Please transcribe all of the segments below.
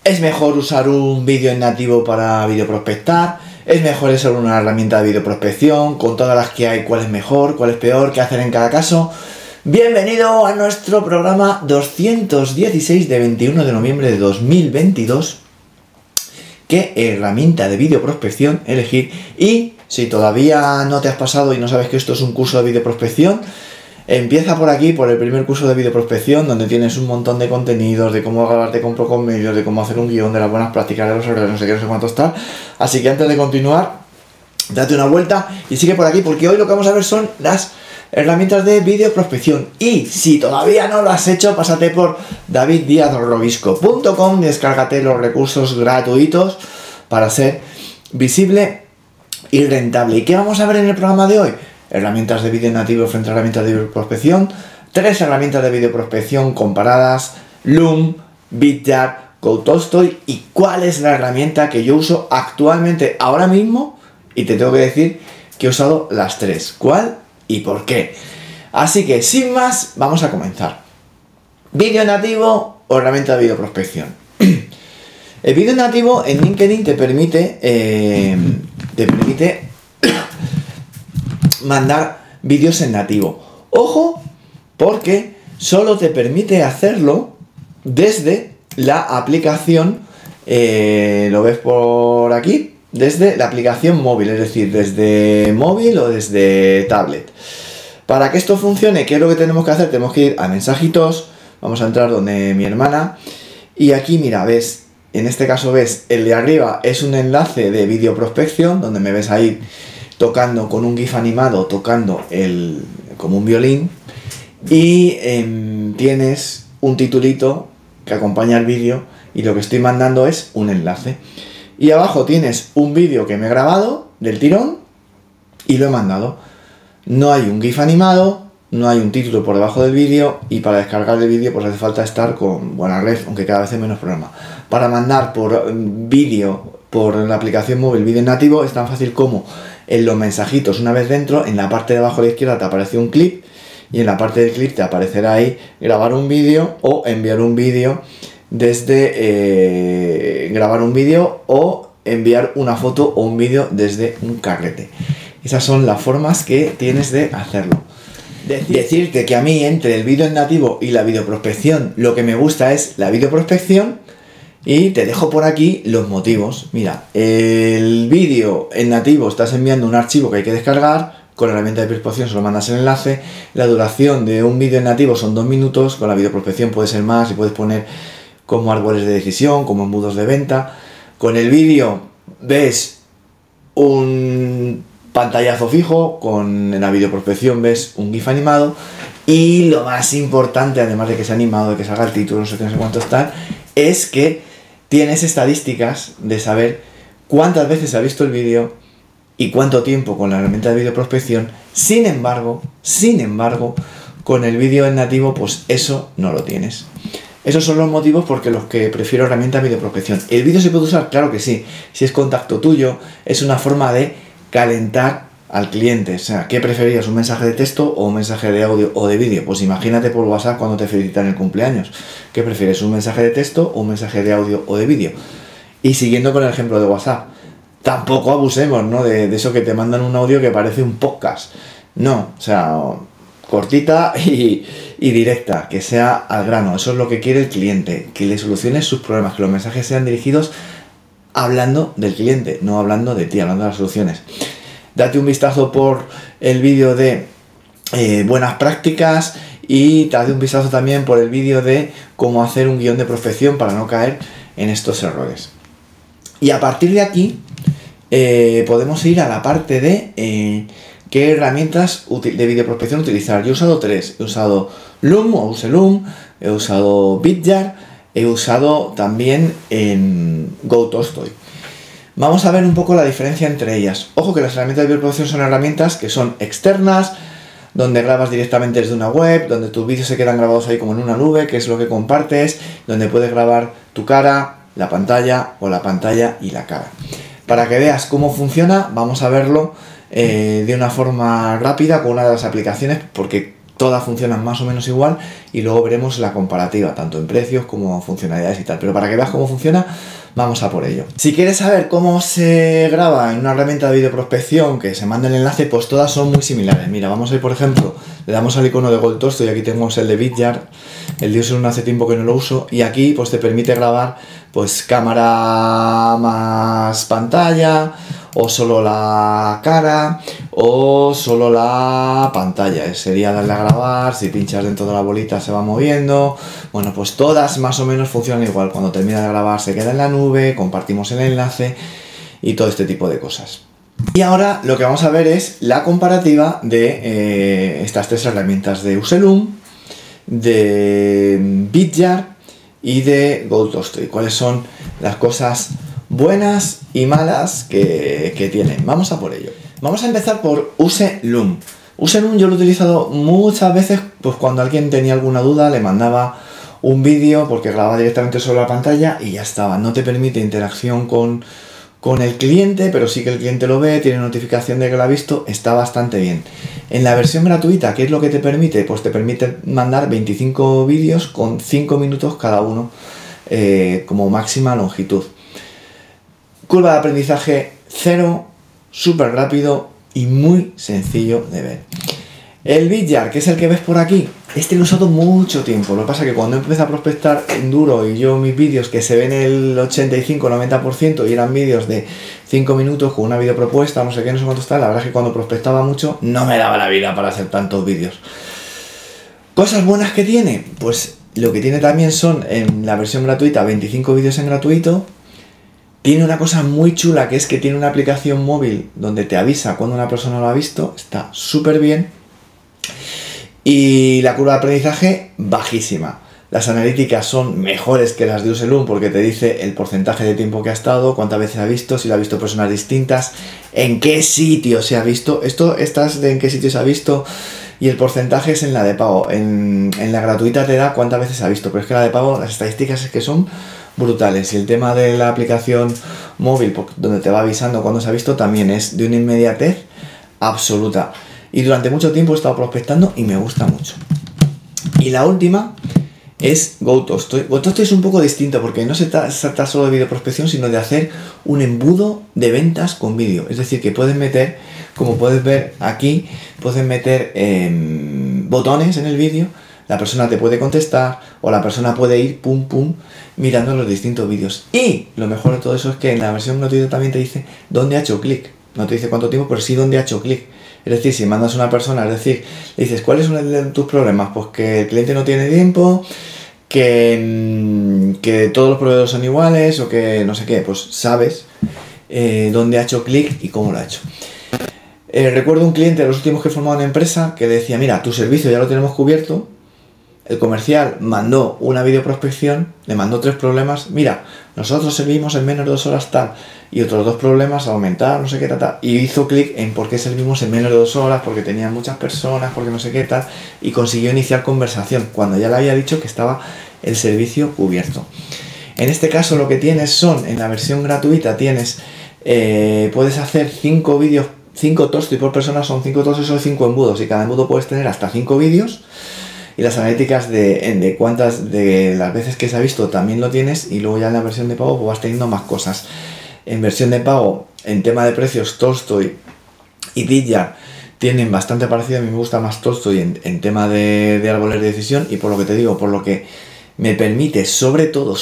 ¿Es mejor usar un vídeo en nativo para videoprospectar? ¿Es mejor usar una herramienta de videoprospección? Con todas las que hay, ¿cuál es mejor? ¿Cuál es peor? ¿Qué hacer en cada caso? Bienvenido a nuestro programa 216 de 21 de noviembre de 2022. ¿Qué herramienta de videoprospección elegir? Y si todavía no te has pasado y no sabes que esto es un curso de videoprospección, empieza por aquí, por el primer curso de videoprospección, donde tienes un montón de contenidos, de cómo grabarte con Procomedios, de cómo hacer un guión, de las buenas prácticas, de los errores, no sé qué, no sé cuántos tal. Así que antes de continuar, date una vuelta y sigue por aquí, porque hoy lo que vamos a ver son las herramientas de videoprospección. Y si todavía no lo has hecho, pásate por daviddiazrobisco.com y descárgate los recursos gratuitos para ser visible y rentable. ¿Y qué vamos a ver en el programa de hoy? Herramientas de vídeo nativo frente a herramientas de videoprospección, 3 herramientas de videoprospección comparadas, Loom, Vidyard, GoTolstoy, y cuál es la herramienta que yo uso actualmente ahora mismo, y te tengo que decir que he usado las 3, cuál y por qué. Así que sin más, vamos a comenzar. Vídeo nativo o herramienta de videoprospección. El vídeo nativo en LinkedIn te permite mandar vídeos en nativo. Ojo, porque solo te permite hacerlo desde la aplicación, lo ves por aquí, desde la aplicación móvil, es decir, desde móvil o desde tablet. Para que esto funcione, ¿qué es lo que tenemos que hacer? Tenemos que ir a mensajitos, vamos a entrar donde mi hermana, y aquí mira, ves, en este caso ves, el de arriba es un enlace de videoprospección, donde me ves ahí tocando con un GIF animado, tocando como un violín, y tienes un titulito que acompaña el vídeo, y lo que estoy mandando es un enlace. Y abajo tienes un vídeo que me he grabado del tirón y lo he mandado. No hay un GIF animado, no hay un título por debajo del vídeo, y para descargar el vídeo pues hace falta estar con buena red, aunque cada vez hay menos programa. Para mandar por vídeo por la aplicación móvil vídeo nativo es tan fácil como en los mensajitos, una vez dentro, en la parte de abajo a la izquierda te aparece un clip, y en la parte del clip te aparecerá ahí grabar un vídeo o enviar un vídeo desde grabar un vídeo o enviar una foto o un vídeo desde un carrete. Esas son las formas que tienes de hacerlo. Decirte que a mí, entre el vídeo en nativo y la videoprospección, lo que me gusta es la videoprospección, y te dejo por aquí los motivos. Mira, el vídeo en nativo estás enviando un archivo que hay que descargar, con la herramienta de videoprospección solo mandas el enlace, la duración de un vídeo en nativo son 2 minutos, con la videoprospección puede ser más y puedes poner como árboles de decisión, como embudos de venta. Con el vídeo ves un pantallazo fijo, con la videoprospección ves un GIF animado, y lo más importante, además de que sea animado, de que salga el título, no sé cuánto está, es que tienes estadísticas de saber cuántas veces ha visto el vídeo y cuánto tiempo con la herramienta de videoprospección. Sin embargo, con el vídeo en nativo, pues eso no lo tienes. Esos son los motivos por los que prefiero herramienta de videoprospección. ¿El vídeo se puede usar? Claro que sí. Si es contacto tuyo, es una forma de calentar al cliente. O sea, ¿qué preferías? ¿Un mensaje de texto o un mensaje de audio o de vídeo? Pues imagínate por WhatsApp cuando te felicitan el cumpleaños. ¿Qué prefieres? ¿Un mensaje de texto o un mensaje de audio o de vídeo? Y siguiendo con el ejemplo de WhatsApp, tampoco abusemos, ¿no? De eso que te mandan un audio que parece un podcast. No, o sea, cortita y directa, que sea al grano. Eso es lo que quiere el cliente, que le soluciones sus problemas, que los mensajes sean dirigidos hablando del cliente, no hablando de ti, hablando de las soluciones. Date un vistazo por el vídeo de buenas prácticas, y date un vistazo también por el vídeo de cómo hacer un guión de prospección para no caer en estos errores. Y a partir de aquí podemos ir a la parte de qué herramientas de videoprospección utilizar. Yo he usado 3. He usado Loom o Loom, he usado Vidyard, he usado también en GoTolstoy. Vamos a ver un poco la diferencia entre ellas. Ojo que las herramientas de videoprospección son herramientas que son externas, donde grabas directamente desde una web, donde tus vídeos se quedan grabados ahí como en una nube, que es lo que compartes, donde puedes grabar tu cara, la pantalla o la pantalla y la cara. Para que veas cómo funciona, vamos a verlo de una forma rápida con una de las aplicaciones, porque todas funcionan más o menos igual y luego veremos la comparativa, tanto en precios como funcionalidades y tal. Pero para que veas cómo funciona, vamos a por ello. Si quieres saber cómo se graba en una herramienta de videoprospección, que se manda el enlace, pues todas son muy similares. Mira, vamos a ir, por ejemplo, le damos al icono de Goldtosto y aquí tenemos el de Vidyard. El de Useroom hace tiempo que no lo uso y aquí pues te permite grabar pues cámara más pantalla, o solo la cara, o solo la pantalla. Sería darle a grabar, si pinchas dentro de la bolita se va moviendo. Bueno, pues todas más o menos funcionan igual. Cuando termina de grabar se queda en la nube, compartimos el enlace y todo este tipo de cosas. Y ahora lo que vamos a ver es la comparativa de estas tres herramientas de Useroom, de Vidyard y de Goldtosto, y cuáles son las cosas buenas y malas que tienen. Vamos a por ello. Vamos a empezar por Useroom. Useroom yo lo he utilizado muchas veces, pues cuando alguien tenía alguna duda le mandaba un vídeo porque grababa directamente sobre la pantalla y ya estaba. No te permite interacción con el cliente, pero sí que el cliente lo ve, tiene notificación de que lo ha visto, está bastante bien. En la versión gratuita, ¿qué es lo que te permite? Pues te permite mandar 25 vídeos con 5 minutos cada uno como máxima longitud. Curva de aprendizaje cero, súper rápido y muy sencillo de ver. El Vidyard, que es el que ves por aquí, este lo he usado mucho tiempo. Lo que pasa es que cuando empecé a prospectar en duro y yo mis vídeos que se ven el 85-90% y eran vídeos de 5 minutos con una videopropuesta, no sé qué, no sé cuánto está, la verdad es que cuando prospectaba mucho no me daba la vida para hacer tantos vídeos. ¿Cosas buenas que tiene? Pues lo que tiene también son en la versión gratuita 25 vídeos en gratuito. Tiene una cosa muy chula que es que tiene una aplicación móvil donde te avisa cuando una persona lo ha visto, está súper bien. Y la curva de aprendizaje bajísima. Las analíticas son mejores que las de Useroom porque te dice el porcentaje de tiempo que ha estado, cuántas veces ha visto, si lo ha visto personas distintas, en qué sitio se ha visto. Estas de en qué sitio se ha visto y el porcentaje es en la de pago. En la gratuita te da cuántas veces ha visto, pero es que la de pago, las estadísticas es que son brutales. Y el tema de la aplicación móvil, donde te va avisando cuando se ha visto, también es de una inmediatez absoluta. Y durante mucho tiempo he estado prospectando y me gusta mucho. Y la última es Goldtosto. Goldtosto es un poco distinto porque no se trata solo de videoprospección, sino de hacer un embudo de ventas con vídeo. Es decir, que puedes meter, como puedes ver aquí, puedes meter botones en el vídeo. La persona te puede contestar o la persona puede ir pum pum mirando los distintos vídeos. Y lo mejor de todo eso es que en la versión gratuita también te dice dónde ha hecho clic. No te dice cuánto tiempo, pero sí dónde ha hecho clic. Es decir, si mandas a una persona, es decir, le dices, ¿cuáles son tus problemas? Pues que el cliente no tiene tiempo, que todos los proveedores son iguales o que no sé qué, pues sabes dónde ha hecho clic y cómo lo ha hecho. Recuerdo un cliente de los últimos que he formado en empresa que decía, mira, tu servicio ya lo tenemos cubierto. El comercial mandó una videoprospección, le mandó 3 problemas. Mira, nosotros servimos en menos de 2 horas tal. Y otros 2 problemas, aumentar, no sé qué tal. Y hizo clic en por qué servimos en menos de 2 horas, porque tenían muchas personas, porque no sé qué tal. Y consiguió iniciar conversación, cuando ya le había dicho que estaba el servicio cubierto. En este caso lo que tienes son, en la versión gratuita tienes, puedes hacer 5 vídeos, 5 tosti por persona, son 5 tostis o 5 embudos. Y cada embudo puedes tener hasta 5 vídeos. Y las analíticas de cuántas de las veces que se ha visto también lo tienes, y luego ya en la versión de pago pues vas teniendo más cosas. En versión de pago, en tema de precios, Tolstoy y Vidyard tienen bastante parecido. A mí me gusta más Tolstoy en tema de árboles de decisión, y por lo que te digo, por lo que me permite sobre todo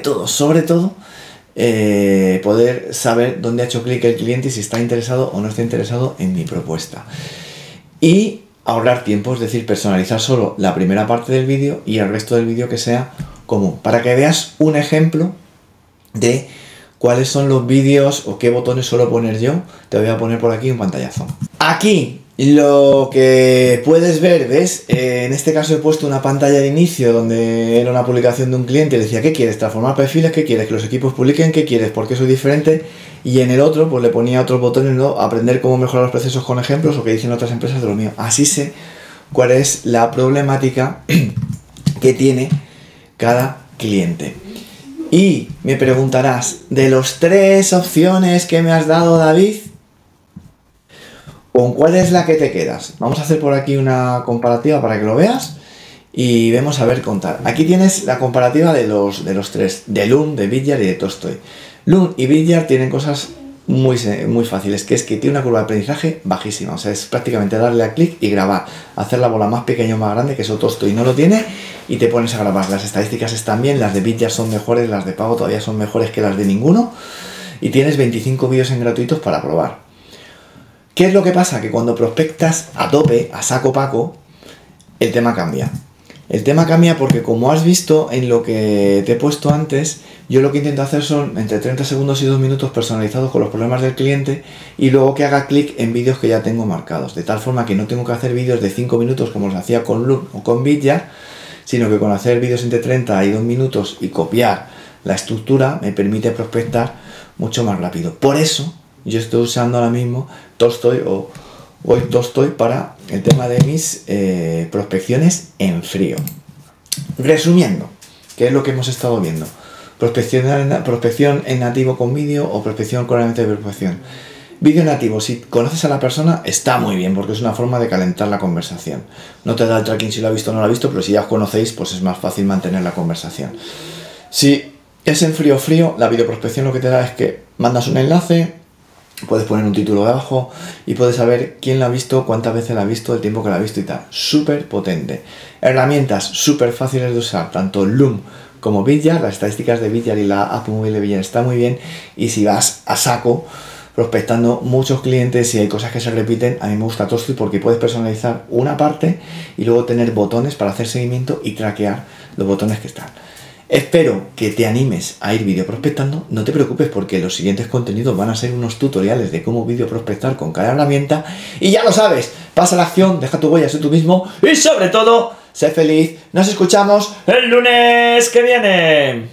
poder saber dónde ha hecho clic el cliente y si está interesado o no está interesado en mi propuesta. Y ahorrar tiempo, es decir, personalizar solo la primera parte del vídeo y el resto del vídeo que sea común. Para que veas un ejemplo de cuáles son los vídeos o qué botones suelo poner yo, te voy a poner por aquí un pantallazo. Aquí lo que puedes ver, ¿ves? En este caso he puesto una pantalla de inicio donde era una publicación de un cliente y le decía, ¿qué quieres? ¿Transformar perfiles? ¿Qué quieres? ¿Que los equipos publiquen? ¿Qué quieres? ¿Por qué soy diferente? Y en el otro pues le ponía otros botones, ¿no? Aprender cómo mejorar los procesos con ejemplos o que dicen otras empresas de lo mío. Así sé cuál es la problemática que tiene cada cliente. Y me preguntarás, de los 3 opciones que me has dado, David, ¿Con cuál es la que te quedas? Vamos a hacer por aquí una comparativa para que lo veas y vemos a ver contar. Aquí tienes la comparativa de los tres, de Loom, de Vidyard y de Tolstoy. Loom y Vidyard tienen cosas muy fáciles, que es que tiene una curva de aprendizaje bajísima, o sea, es prácticamente darle a clic y grabar, hacer la bola más pequeña o más grande, que eso Tolstoy no lo tiene, y te pones a grabar. Las estadísticas están bien, las de Vidyard son mejores, las de pago todavía son mejores que las de ninguno, y tienes 25 vídeos en gratuitos para probar. ¿Qué es lo que pasa? Que cuando prospectas a tope, a saco paco, el tema cambia. El tema cambia porque, como has visto en lo que te he puesto antes, yo lo que intento hacer son entre 30 segundos y 2 minutos personalizados con los problemas del cliente y luego que haga clic en vídeos que ya tengo marcados. De tal forma que no tengo que hacer vídeos de 5 minutos como los hacía con Loom o con Vidyard, sino que con hacer vídeos entre 30 y 2 minutos y copiar la estructura me permite prospectar mucho más rápido. Por eso yo estoy usando ahora mismo Tolstoy para el tema de mis prospecciones en frío. Resumiendo, ¿qué es lo que hemos estado viendo? Prospección en nativo con vídeo o prospección con herramienta de prospección. Vídeo nativo, si conoces a la persona, está muy bien porque es una forma de calentar la conversación. No te da el tracking si lo ha visto o no lo ha visto, pero si ya os conocéis, pues es más fácil mantener la conversación. Si es en frío, la videoprospección lo que te da es que mandas un enlace, puedes poner un título debajo y puedes saber quién la ha visto, cuántas veces la ha visto, el tiempo que la ha visto y tal. Súper potente. Herramientas súper fáciles de usar, tanto Loom como Vidyard. Las estadísticas de Vidyard y la app móvil de Vidyard están muy bien. Y si vas a saco prospectando muchos clientes y hay cosas que se repiten, a mí me gusta Tolstoy porque puedes personalizar una parte y luego tener botones para hacer seguimiento y traquear los botones que están. Espero que te animes a ir videoprospectando. No te preocupes porque los siguientes contenidos van a ser unos tutoriales de cómo videoprospectar con cada herramienta. Y ya lo sabes, pasa la acción, deja tu huella, sé tú mismo y sobre todo, sé feliz. Nos escuchamos el lunes que viene.